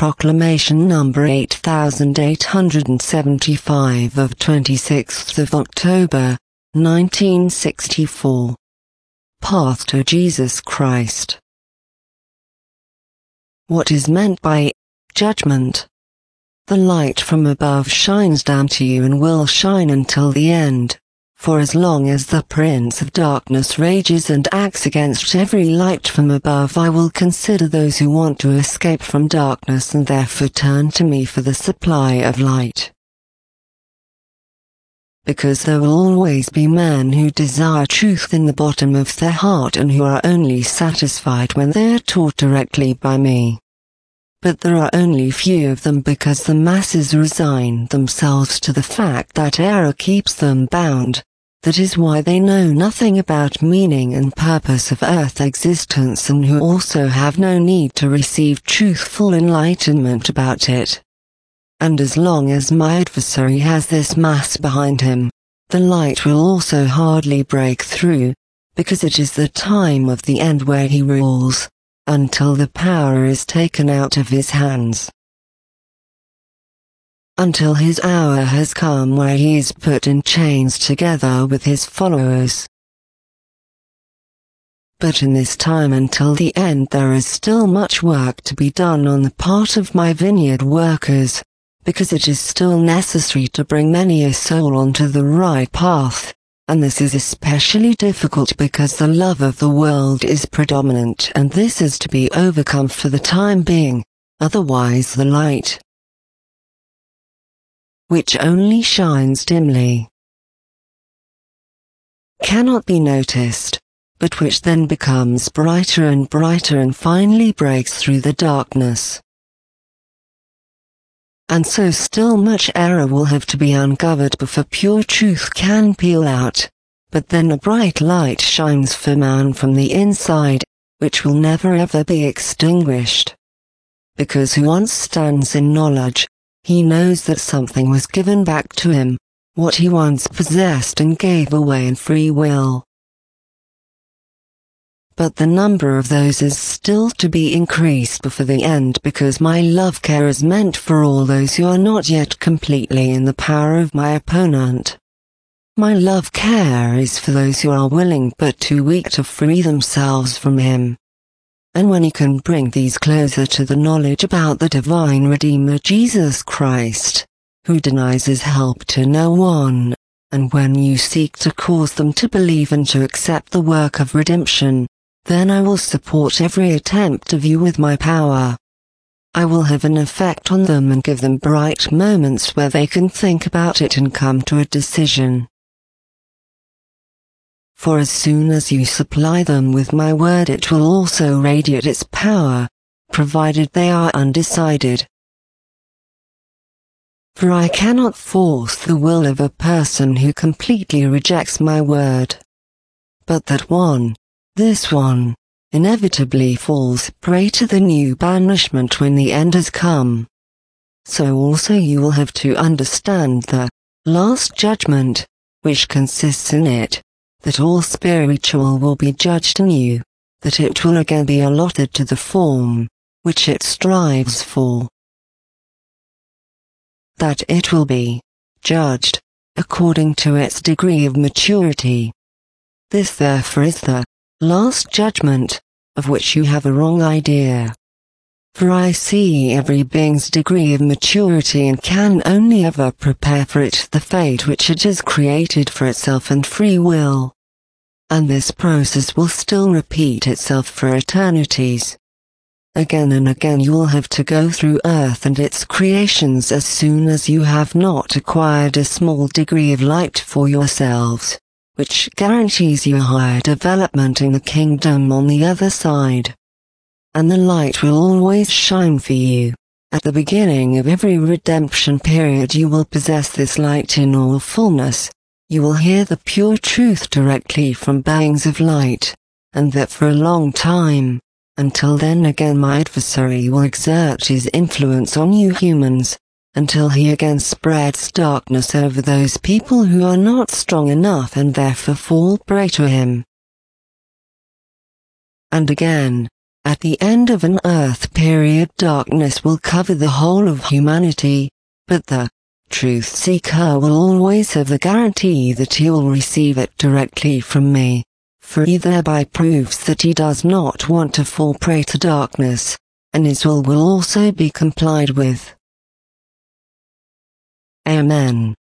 Proclamation number 8875 of 26th of October, 1964. Path to Jesus Christ. What is meant by judgment? The light from above shines down to you and will shine until the end. For as long as the prince of darkness rages and acts against every light from above, I will consider those who want to escape from darkness and therefore turn to me for the supply of light. Because there will always be men who desire truth in the bottom of their heart and who are only satisfied when they are taught directly by me. But there are only few of them because the masses resign themselves to the fact that error keeps them bound. That is why they know nothing about meaning and purpose of earth existence and who also have no need to receive truthful enlightenment about it. And as long as my adversary has this mass behind him, the light will also hardly break through, because it is the time of the end where he rules, until the power is taken out of his hands. Until his hour has come where he is put in chains together with his followers. But in this time until the end there is still much work to be done on the part of my vineyard workers, because it is still necessary to bring many a soul onto the right path, and this is especially difficult because the love of the world is predominant and this is to be overcome for the time being, otherwise the light, which only shines dimly, cannot be noticed, but which then becomes brighter and brighter and finally breaks through the darkness. And so still much error will have to be uncovered before pure truth can peel out, but then a bright light shines for man from the inside, which will never ever be extinguished. Because who once stands in knowledge, he knows that something was given back to him, what he once possessed and gave away in free will. But the number of those is still to be increased before the end because my love care is meant for all those who are not yet completely in the power of my opponent. My love care is for those who are willing but too weak to free themselves from him. And when he can bring these closer to the knowledge about the divine Redeemer Jesus Christ, who denies his help to no one, and when you seek to cause them to believe and to accept the work of redemption, then I will support every attempt of you with my power. I will have an effect on them and give them bright moments where they can think about it and come to a decision. For as soon as you supply them with my word it will also radiate its power, provided they are undecided. For I cannot force the will of a person who completely rejects my word. But that one, this one, inevitably falls prey to the new banishment when the end has come. So also you will have to understand the last judgment, which consists in it, that all spiritual will be judged anew, that it will again be allotted to the form, which it strives for. That it will be judged, according to its degree of maturity. This therefore is the last judgment, of which you have a wrong idea. For I see every being's degree of maturity and can only ever prepare for it the fate which it has created for itself and free will. And this process will still repeat itself for eternities. Again and again you will have to go through earth and its creations as soon as you have not acquired a small degree of light for yourselves, which guarantees you a higher development in the kingdom on the other side. And the light will always shine for you. At the beginning of every redemption period you will possess this light in all fullness. You will hear the pure truth directly from beings of light, and that for a long time, until then again my adversary will exert his influence on you humans, until he again spreads darkness over those people who are not strong enough and therefore fall prey to him. And again, At the end of an Earth period, darkness will cover the whole of humanity, but the truth seeker will always have the guarantee that he will receive it directly from me, for he thereby proves that he does not want to fall prey to darkness, and his will also be complied with. Amen.